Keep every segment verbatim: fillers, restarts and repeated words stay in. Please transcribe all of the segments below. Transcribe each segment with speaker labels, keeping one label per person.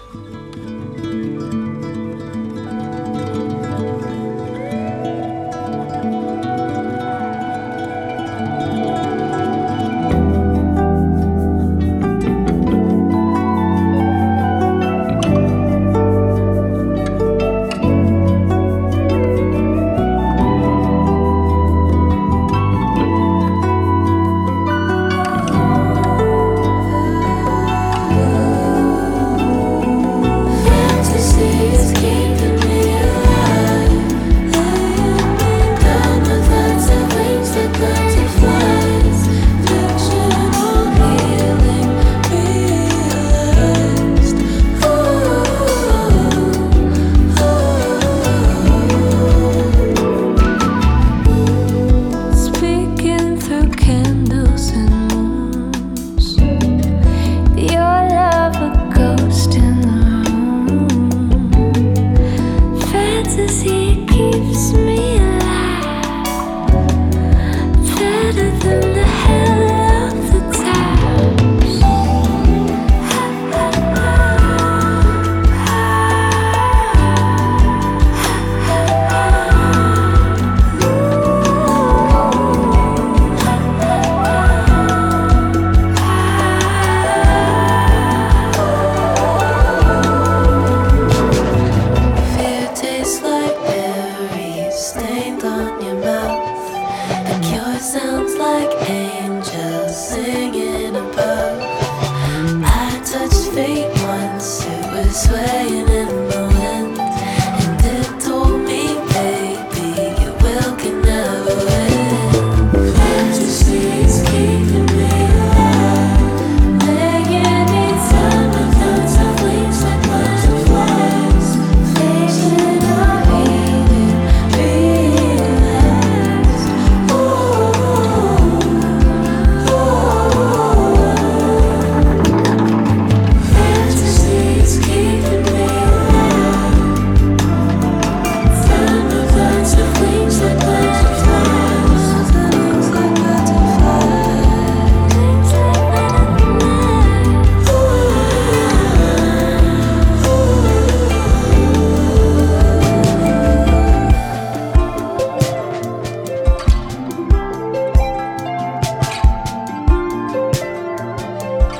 Speaker 1: Sounds like angels singing above. I touched fate once, it was swaying in the wind, and it told me, baby, your will can never win. Fantasy is keeping me alive, making me turn with lots of wings like butterflies, facing our healing, realized.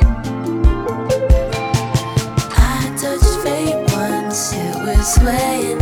Speaker 1: Swaying